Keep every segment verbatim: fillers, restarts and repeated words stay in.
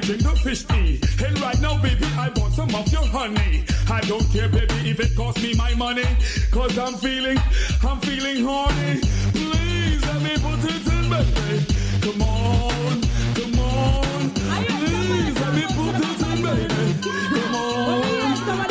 drink the fish tea. And right now, baby, I want some of your honey. I don't care, baby, if it costs me my money. Cause I'm feeling, I'm feeling horny. Please let me put it in, baby. Come on, come on. Please let me put it in, baby. Come on, come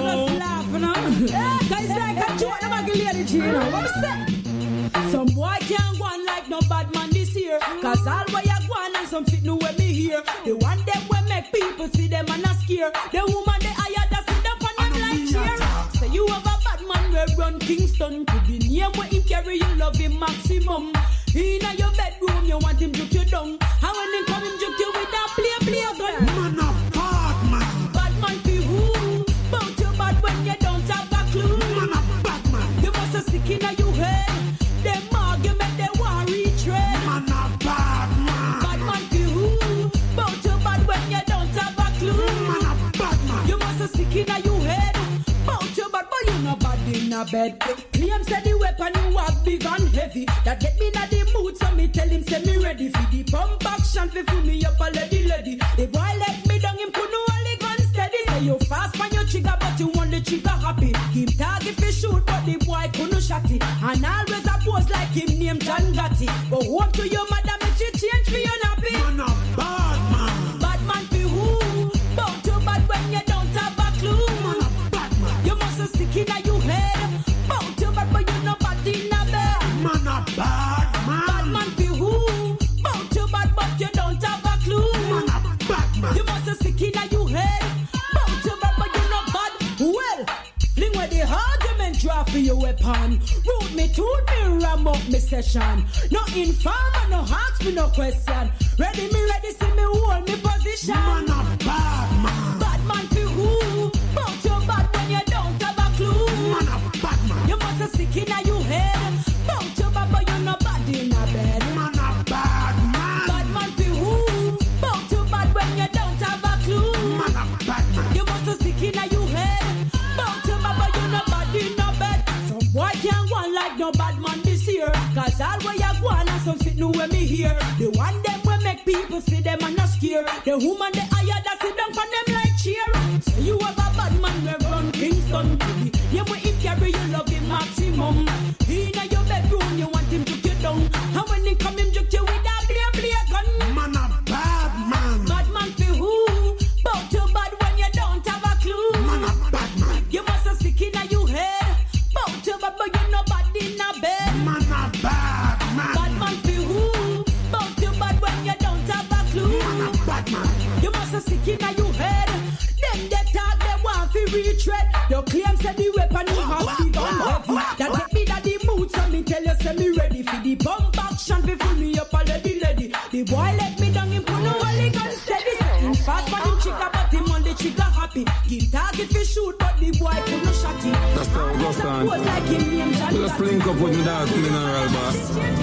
on. Guys, like a joke, I'm a lady, you know. What is that? Some boy can't go on like no bad man this year. Cause all way I go on and some fit new way me here. The one them will make people see them and not scare. The woman they hire that sit up on them like cheer. Say you have a bad man where run Kingston. To the name where him carry you love him maximum. In your bedroom you want him juke you down. And when him come him juke you with that play play gun. Man a bad man. Bad man for who? Bout you bad when you don't have a clue. Man a bad man. You must have sick in your head. Them argument they want retread. Man a bad man. Bad man for who? Bout you bad when you don't have a clue. Man a bad man. You must have sick in your head. Bout you bad but you no bad in a bed. Claim say the weapon you have big and heavy. That get me in the mood so me tell him say me ready for the pump action fi fool me up a lady lady. The boy let me down him put no only gun steady. Say you fast on your trigger but you want the trigger happy. Him target fi shoot but the boy couldn't shot it. And always a pose like him named John Gotti. But home to your mother make she change for your nappy. Man a bad man. Bad man fi who? Bout you bad when you don't have a clue. Man a bad man. You must have sick in your head. Bout you bad but you no bad in a bed. Man a bad man. Bad man fi who? Bout you bad but you don't have a clue. Man a bad man. You must have sick in your head. Bout you bad but you no bad. Well, fling where the argument draw for your weapon. Root me to me ram up me session. No informer, no ask me no question. Ready me ready see me hold me position. Man a bad man. Bad man fi who? Bout you bad when you don't have a clue. Man a bad man. You must have sick in your head. Bout you bad but you no bad in a bed. Man a bad man. Bad man fi who? Bout you bad when you don't have a clue. Man a bad man. You must have sick in your head. Bout you bad but you no bad in a bed. Some boy can't go on like no bad man this year. Cause all way you go on and some fit new way me here. The one them will make people see them and not scare. The woman they hire that sit down for them like cheer. So you have a bad man where run Kingston. You will him carry you love him maximum. In your bedroom you want him to get down. And when he come him juke you with a play play gun. Man a bad man. Bad man for who? Bout you bad when you don't have a clue. Man a bad man. You must have sick in your head. Bout you bad but you no bad in a bed. Man a bad man. Bad man for who? Bout you bad when you don't have a clue. Man a bad man. You must have sick in your head. Them they talk they want to retread. Your claim say the weapon you have big and heavy. That get me that the mood so me tell you say me ready for the bump action fi fool me up a lady lady. The boy let me down him put no only gun steady. Him fast man him trigger but him on the trigger happy. Give target fi shoot but the boy could no shot him. That's how it goes on. Like him name John Just link up with me dog Mineral boss.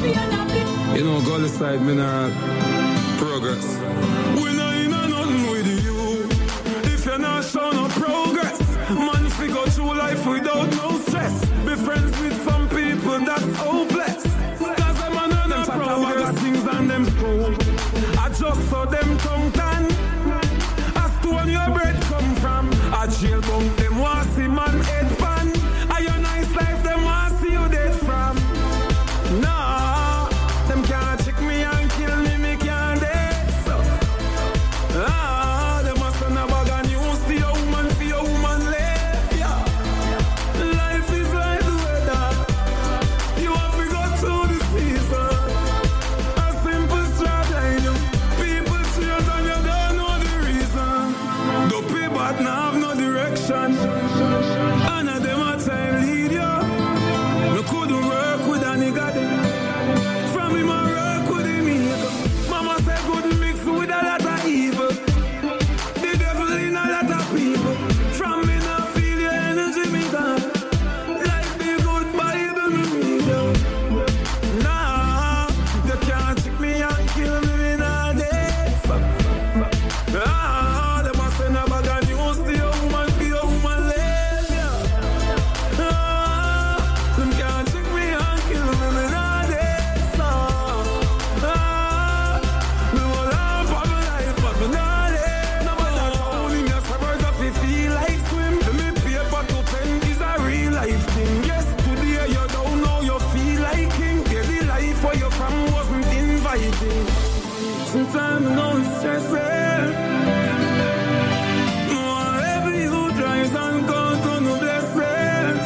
You know Gully side Mineral Progress. We know you know nothing with you. If you're not showing no progress, man figure through life without no stress. Be friends with some people that's hopeless. Cause them are not progress things and them school. I just saw them tongue tan. As to when your bread come from. A jail bunk them want see man head pan. A your nice life them want see you dead from. Nah, them can't check me and kill me, me can't dead so. Ah, them must send a bag of news to your woman for your woman live, yeah. Life is like the weather. You have to go through the season. A simple strap line, people Sometimes I know it's stressing. Whatever you tries and count on no blessings.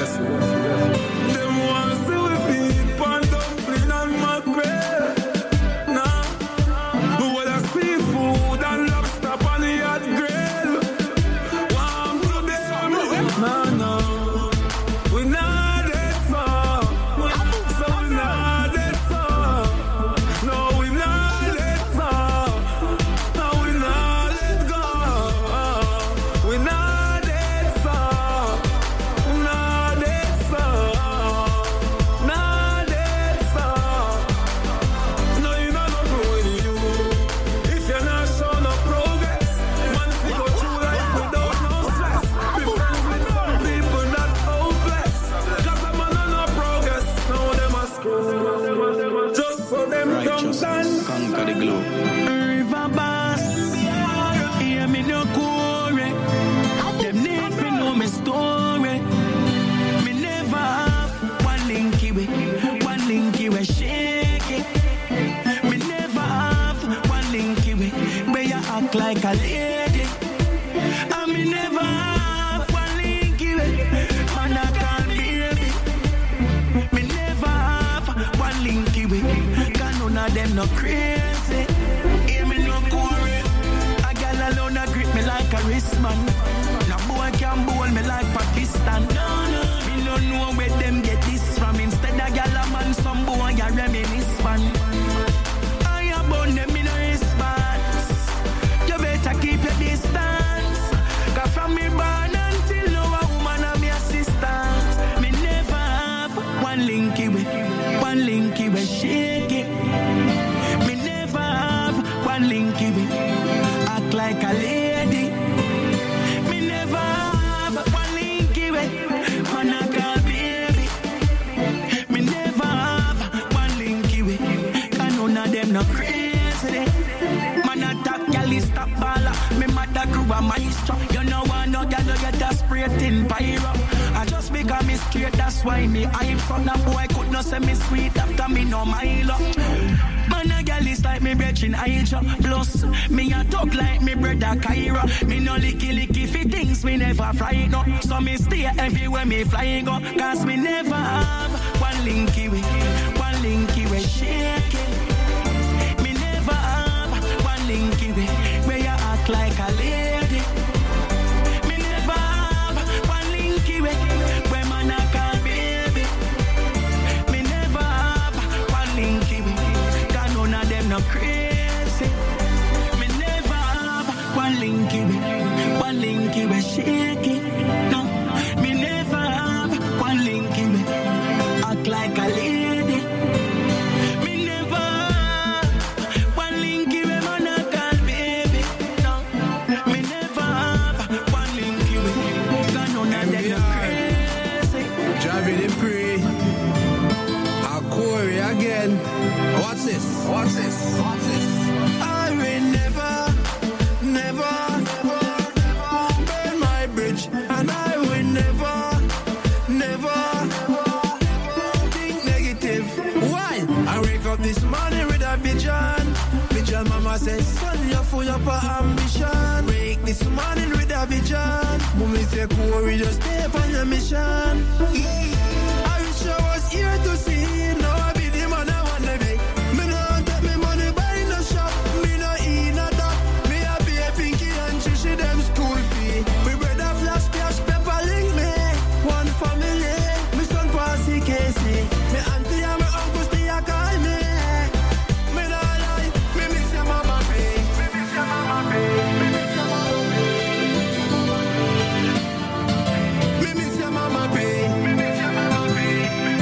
Them want to see we feed pan dumpling and mackerel. Nah, but what I see food and lobster on the hot grill. Warm to them. Nah, no, we not that far. So we not that far. No, we not that far. No, we not let go. We not that far. Not that far. Not that far. No, you not no growing you. If you're not showing no progress, man, if you go through life without no stress, be friends with some people that's hopeless. Cause a man on no progress, now them a screw. Just so them don't stand. Conquer the globe. River Bass, hear me no quarry. Them need to know me story. Me never have one linky way, one linky way shake it. Me never have one linky way where you act like a lady. And me never have one linky way, man I can't baby. Me never have one linky way, cause none of them no crazy. Hear me no quarry. A gal alone a grip me like a wristman. No boy can bowl me like Pakistan. No, no. Me no know where them get this from. Instead a gal a man, some boy a reminisce man. I am born them in a response. You better keep your distance. Cause from me born until now a woman a me assistant. Me never have one linky way, one linky way shake it. Me never have one linky way act like a lady. Me never have one linky way man I call baby. Me never have one linky way cause none of them no crazy. Man a top gal is top baller. Me mother grew a maestro. You know I no gal you get a spray tin pyro. I just become me straight, that's why me hype from that boy could not say me sweet after me no Milo. Man a gal is like me brethren Aija. Plus me a talk like me brother Kyra. Me no licky licky fi things me never fly no. So me stay everywhere me fly go. Cause me never have one linky way, one linky way shake it. Me never have one linky way where you act like a lady. Me never have one linky way where man a call baby. Me never have one linky way cause none of them no crazy. Me never have one linky way, one linky way shake it. No, me never have one linky way act like a lady. Me never have one linky way man a call baby. No, me never have one linky way cause none of them no crazy. Driving the pre. A quarry again. What's this? What's this? What's this? I will never, never, never burn my bridge, and I will never, never think negative. Why? I wake up this morning with a vision. Vision mama says, son, you're full of ambition. Wake this morning with a vision. Mommy say, Corey, just stay on your mission. I wish I was here to see. Now I be the man I wanna be. Me no take me money buy no shop. Me no eat no top. Me a pay Pinky and Chichi them school fee. We brother flash cash pepper link me. One family. Me son Passy Casey. Me auntie and me uncle still a call me. Me no lie. Me miss your mama pay. Me miss your mama pay. Me miss your mama pay. Me miss your mama pay. Me miss your mama pay.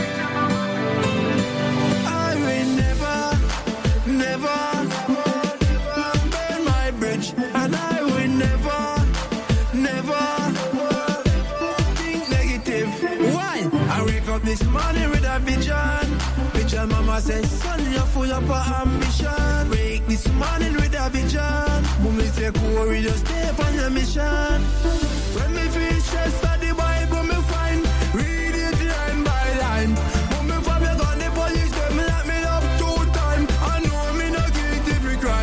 I will never, never burn my bridge, and I will never, never think negative. Why? I wake up this morning with a vision. Vision mama says, son, you're full of ambition. Wake this morning with a vision. Mommy say, Corey, just stay on your mission. When me feel stressed at the Bible, me find. Read it line by line. When me from the gun, the police, them lock me up two times. I know me no guilty for crime.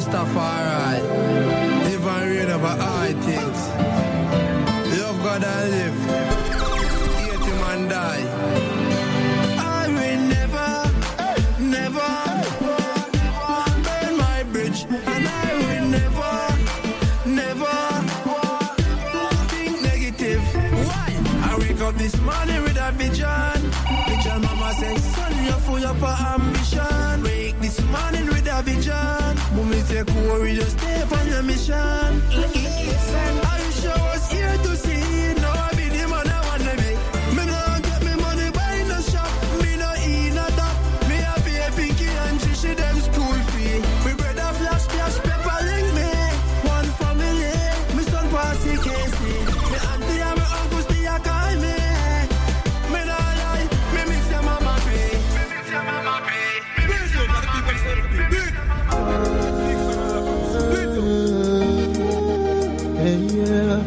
Rastafari. Live and reign over all things. Love God and live. Hate him and die. I will never, never burn my bridge. And I will never, never think negative. Why? I wake up this morning with a vision. Vision mama says, son, you're full of ambition. Wake this morning with a vision. Mommy say, Corey, just stay on your mission. I wish I was here to see. Now I be the man I wanna be. Me no get me money buy no shop. Me no eat no top. Me a pay Pinky and Trishi them school fee. We brother flash flash pepper link me. One family. Me son Passy Casey. Me auntie and me uncle still a call me. Me no lie. Me miss your mama pay. Me miss your mama pay. Me miss your mama pay. Yeah.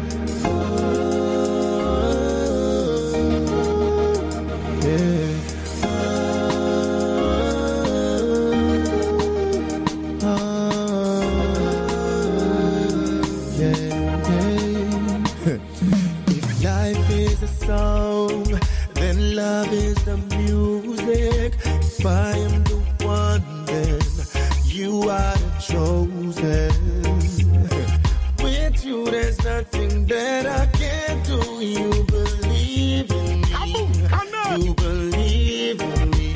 If life is a song, then love is the music. If I am the one, then you are the chosen. With you, there's nothing that I can't do. You believe in me. You believe in me.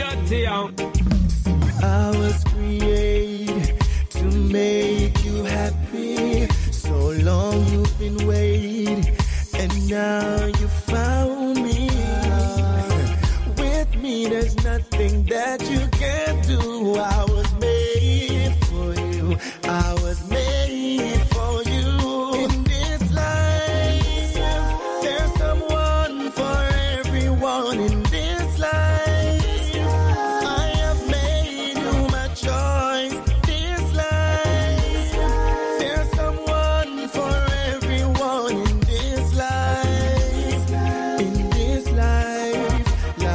I was created to make you happy. So long you've been waiting, and now you found me. With me, there's nothing that you can't do. I was made for you. I was made for you. In this life, there's someone for everyone. In this life, I have made you my choice. This life, there's someone for everyone. In this life, in this life,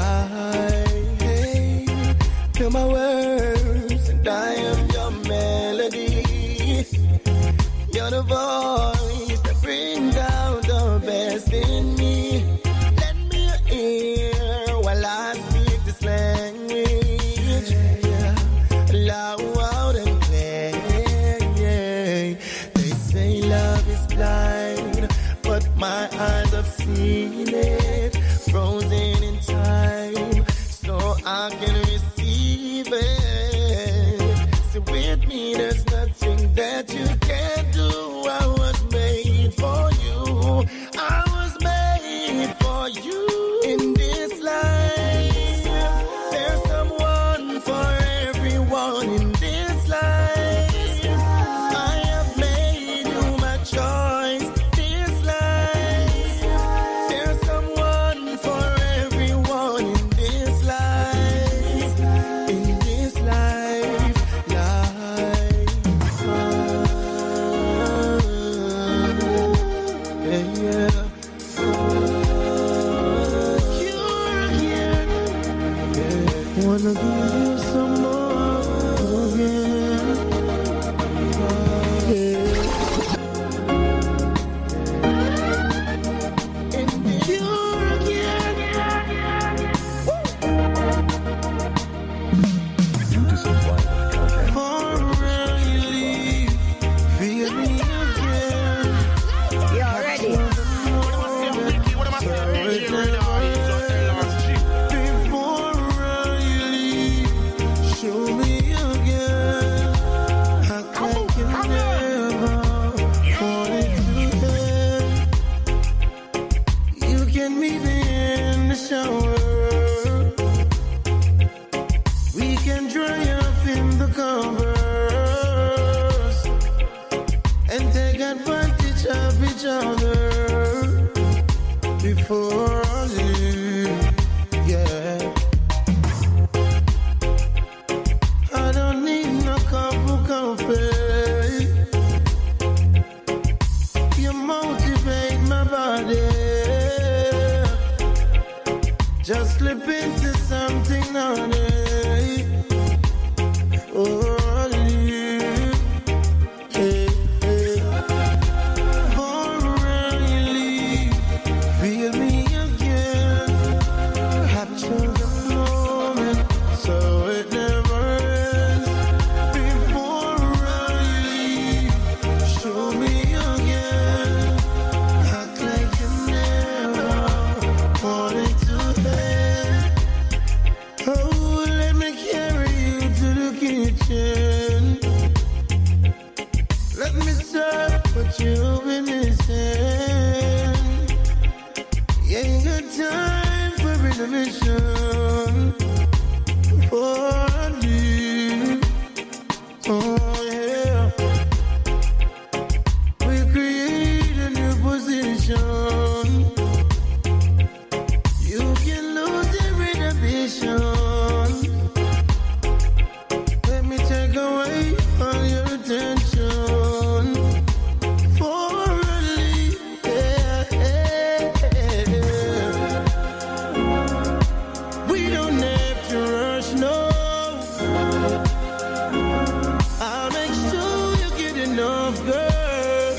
life. Hear my words, and I am your melody. You're the voice that brings out the best in me. Let me hear while I speak this language. Loud and clear. They say love is blind, but my eyes have seen it. Frozen in time, so I can receive it. So with me, there's nothing that you can't do. I was made for you. I was made for you. In this life, there's someone for everyone. In this life, I have made you my choice. This life, there's someone for everyone. In this life, in this life, life. Yeah, yeah. You're here. Yeah. Wanna give you some more, yeah. Yeah. And you're here. For really feel me again. You already? Before I leave, show me again. I can never fall into them. You can meet me in the shower. We can dry off in the covers and take advantage of each other before I leave. Yeah, I don't need no cup of coffee. You motivate my body. Just slip into something naughty. Oh, you. that you'll be missing. You ain't got time for intermission. For me, oh yeah. We create a new position. You can lose your inhibition. Let me take away all your attention. For only, yeah, yeah, yeah. We don't have to rush, no. I'll make sure you get enough, girl,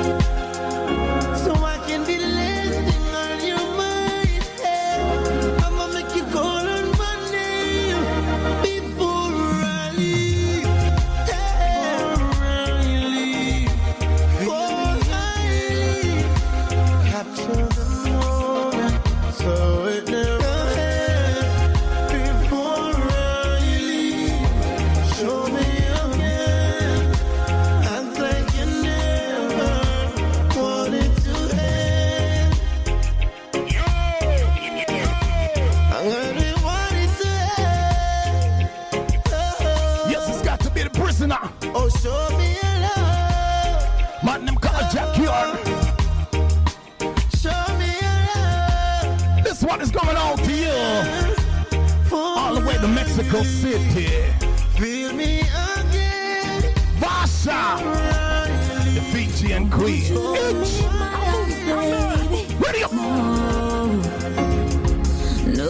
so I can be the last thing on your mind. Yeah. I'ma make you call on my name before I leave. Yeah. Before I leave. Before I leave. Capture the moment so it never ends. Before I leave, show me again. Act like you never wanted to end. I really wanted to end. Oh, Yes, it's got to be the prisoner. oh, show me a love. Man, them call Jack York. Show me a love. This one is going out to you. All the way to Mexico City. Feel me again. Vasha, the Fijian Queen. Ready up. No,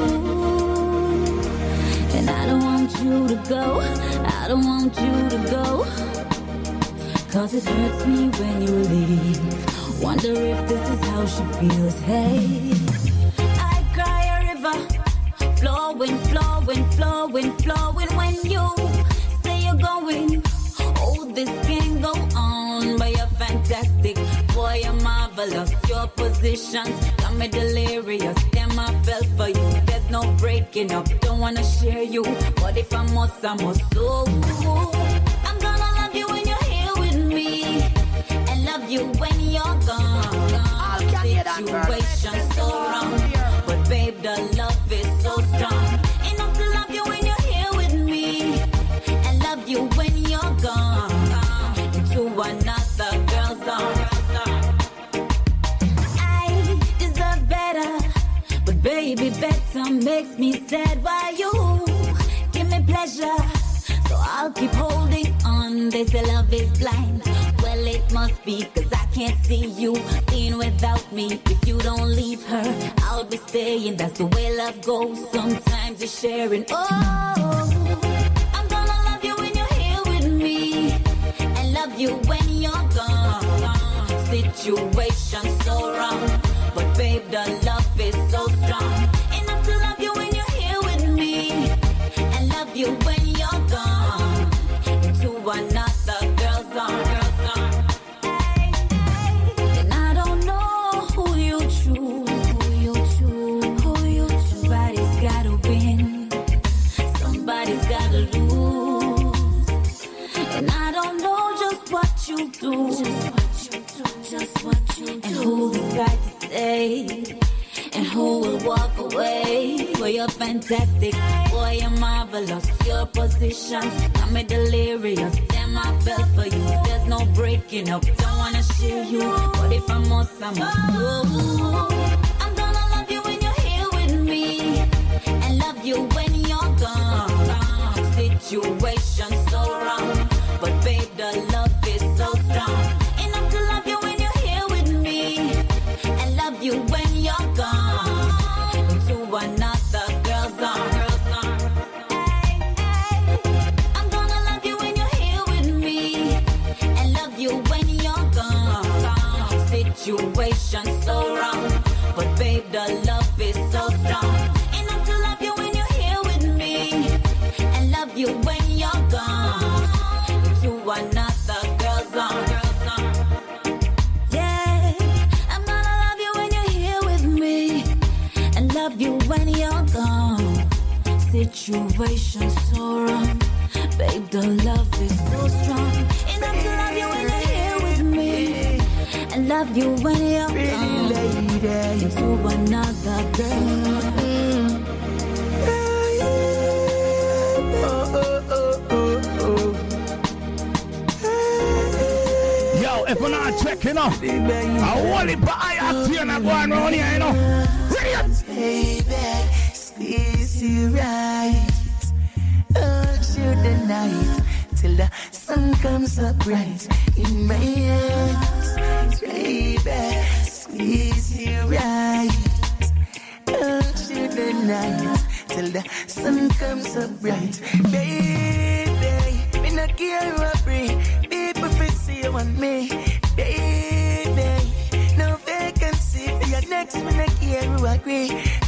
and I don't want you to go. I don't want you to go. Cause it hurts me when you leave. Wonder if this is how she feels. Hey, I cry a river, flowing, flowing, flowing, flowing. When you say you're going, oh, this can't go on. But you're fantastic, boy, you're marvelous. Your positions got me delirious. Damn, I fell for you. There's no breaking up, don't wanna share you. But if I must, I must. So I'm gonna love you when you're here with me, and love you when you're gone. Situation so wrong, but babe, the love is so strong. Enough to love you when you're here with me, and love you when you're gone. Into another girl's arms. I deserve better, but baby, better makes me sad. Why you give me pleasure, so I'll keep holding on. They say love is blind. Well, it must be, cause I can't see you in without me. If you don't leave her, I'll be staying. That's the way love goes. Sometimes you're sharing. Oh, I'm gonna love you when you're here with me, and love you when you're gone. Situation so wrong, but babe, the love is so strong. Enough to love you when you're here with me, and love you when you're gone. Into another girl's arms. Hey, hey. And I don't know who you choose, who you choose, who you choose. Somebody's gotta win, somebody's gotta lose. And I don't know just what you do, just what you do, just what you do. And who decides to stay, and who will walk away. Boy, you're fantastic, boy, you're marvelous. Your positions got me delirious. Damn, I fell for you. There's no breaking up, don't wanna share you. But if I must, I must. Oh, I'm gonna love you when you're here with me, and love you when you're gone. Situation so wrong, but babe, the love is so strong. Enough to love you when you're here with me, and love you when you're gone. Into another girl's arms. Hey, hey. I'm gonna love you when you're here with me, and love you when you're gone. Situation so wrong, but babe, the love is so strong. Enough to love you when you're here with me, and love you when you're gone. Into another girl's arms. Yeah, I'm gonna love you when you're here with me, and love you when you're gone. Situation so wrong, babe, the love is so strong. Enough to love you when you're here with me, I love you when you're pretty lady to another girl. Mm. Oh, oh, oh, oh, oh. Yo, if we're not checking up, I want it, but I have to not going around here, you know. Baby, squeeze you right, hold you the night till the sun comes up bright in my hands. Baby, squeeze you right, hold you the night till the sun comes up bright. Baby, me not care who I bring, people feel see you and me. Baby, no vacancy for your next, me not care who I agree.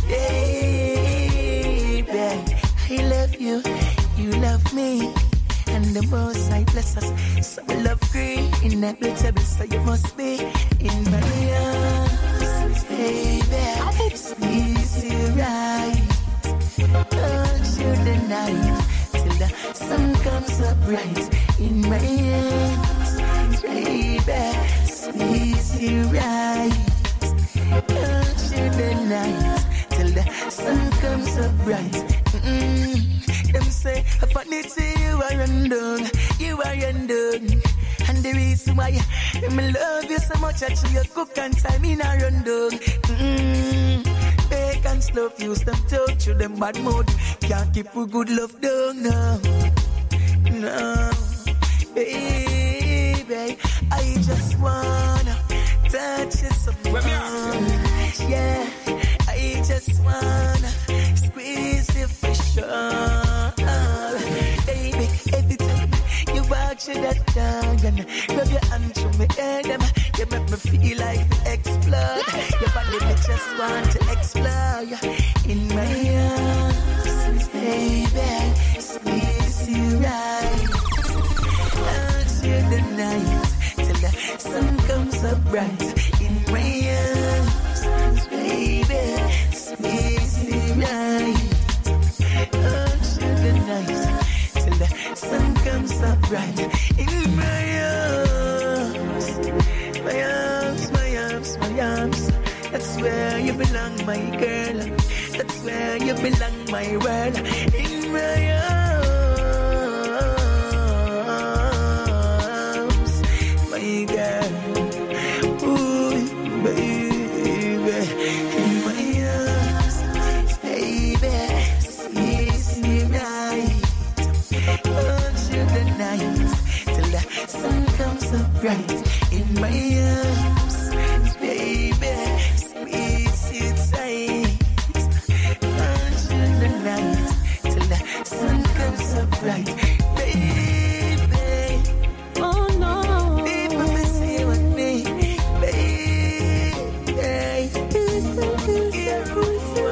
Baby, I love you, you love me, and the most I bless us. So we love green, inevitable, so you must be in my arms. Baby, squeeze you right, hold you the night till the sun comes up bright in my hands. Baby, squeeze you right, hold you the night till the sun comes up bright. Mm-mm. Them say, I funny to you are undone, you are undone. And the reason why I love you so much, actually you cook and time in a rundown. Mm-mm. Bacon love use them touch you, them bad mood. Can't keep a good love down, no. No. Baby, I just wanna touch you some more. Yeah, I just wanna squeeze you for sure. Baby, every time you watch that dog and rub your hand through my head, you make me feel like to explode. Your body me just want to explode in my arms. Baby, squeeze you right, hold you the night till the sun comes up bright in my arms. Baby, squeeze you right, hold you the night till the sun comes up bright in my arms. My arms, my arms, my arms. That's where you belong, my girl. That's where you belong, my world. In my arms, my girl. Ooh, baby. In my arms, baby. Squeeze me right, hold you the night till the sun comes up bright. In my arms, baby, squeeze you tight, hold you the night till the sun comes up bright. Baby, oh no, baby, me see you with me, baby. Listen, listen, listen.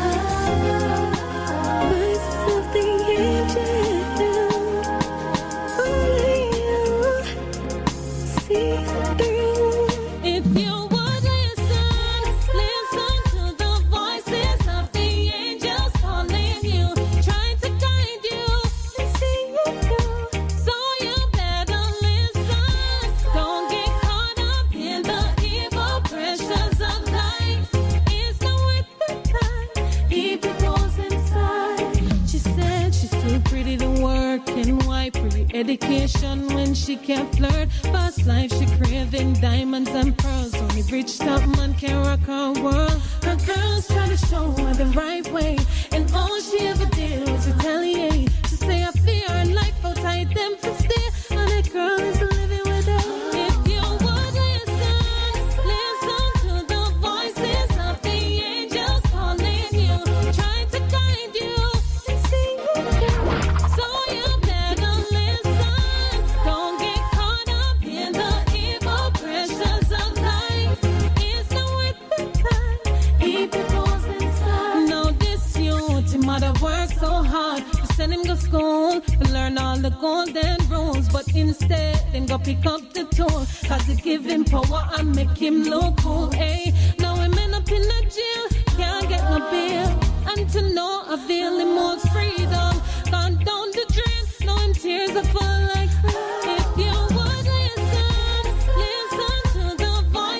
Voices of the angel, only you see through. If you would listen, listen to the voices of the angels calling you, trying to guide you and see you through. So you better listen. Don't get caught up in the evil pressures of life. It's not worth the time. Keep it goes inside. She said she's too pretty to work and why pre-education when she can't flirt. Fast life she craving diamonds and pearls. Only rich top man can rock her world. Her girls try to show her the right way, and all she ever did was retaliate. She say I fear her life outside them for stay, and that girl is living with her. If you would listen, listen to the voices of the angels calling you, trying to guide you and see you through. So you better listen. Don't get caught up in the evil pressures of life. It's not worth the time. Keep it goes inside. Now this youth, him mother worked so hard to send him to school to learn all the golden rules, but instead then go pick up the tool, cause it give him power and make him look cool. Hey, now him end up in the jail, can't get no bail, and to no avail him wants freedom. Gone down the drain, now him tears are full like rain. If you would listen, listen to the voice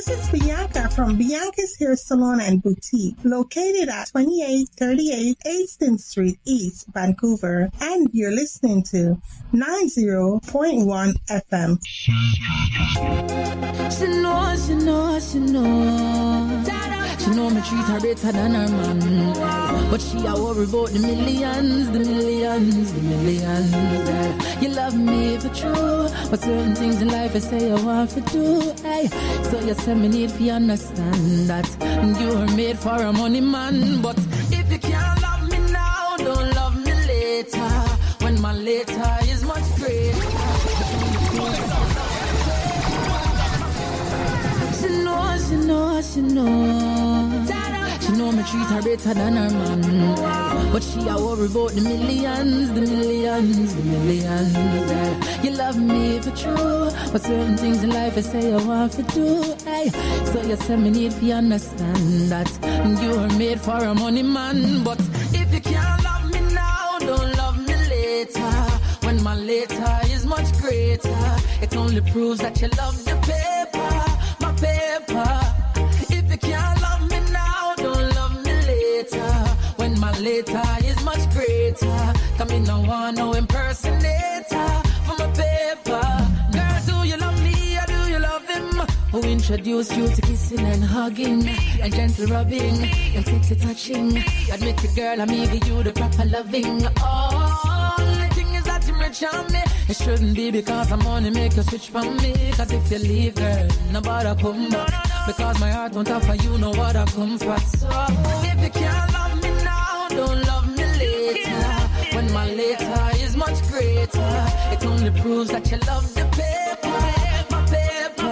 This is Bianca from Bianca's Hair Salon and Boutique, located at twenty-eight thirty-eight Easton Street East, Vancouver, and you're listening to ninety point one F M. She knows, she knows, she knows. She know me treat her better than her man, but she a worry about the millions, the millions, the millions. You love me for true, but certain things in life I say I want to do. Hey, so you say me need to understand that you were made for a money man. But if you can't love me now, don't love me later, when my later is much greater. She knows, she knows, she knows. She know me treat her better than her man, but she a worry about the millions, the millions, the millions. You love me for true, but certain things in life I say I want to do. Hey, so you say me need to understand that you were made for a money man. But if you can't love me now, don't love me later, when my later is much greater. It only proves that you love the paper, my paper. If you can't love me now, don't love me later, when my later is much greater. Come in, no one, no impersonator for my paper. Girl, do you love me or do you love him? Who introduced you to kissing and hugging and gentle rubbing and sexy touching? Admit it, girl, I'm giving you the proper loving. Oh, the thing is that you rich on me. It shouldn't be because I'm gonna make you switch from me. Cause if you leave, girl, nobody come back. Because my heart won't offer you no what I come for. So if you can't love me now, don't love me later, when my later is much greater. It only proves that you love the paper, my paper.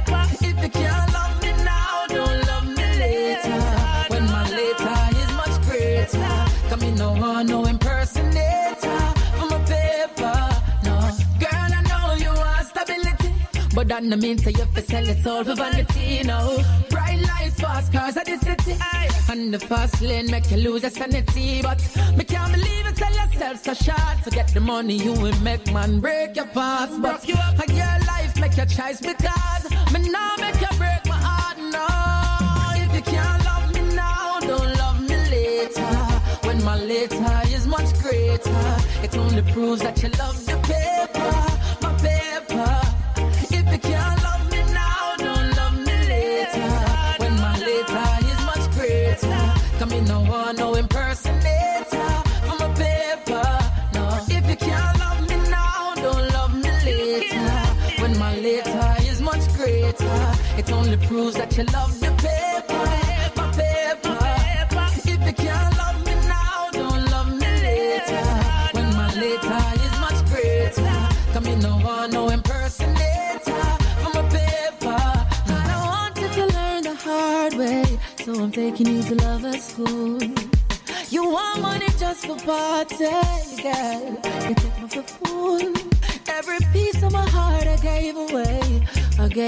If you can't love me now, don't love me later, when my later is much greater. Come in, no one, no impersonator for my paper. No, girl, I know you want stability, but that no mean say you have to sell your soul for vanity, no. Bright lights, fast cars at the city, and the fast lane make you lose your sanity. But me can't believe you sell yourself so short. To get the money you will make man break your parts. But you up and your life make your choice, because me now make you break my heart, no. If you can't love me now, don't love me later, when my later is much greater. It only proves that you love the paper, my paper. If you can't love me now, don't love me later, when my later is much greater. Come in, no one, no impersonator for my paper. No, if you can't love me now, don't love me later, when my later is much greater. It only proves that you love the paper, my paper. If you can't love me now, don't love me later, when my later is much greater. Come in, no one, no impersonator for my paper. I don't want you to learn the hard way, so I'm taking you to lover school. You want money just for party, girl. You take me for fool. Every piece of my heart I gave away, I gave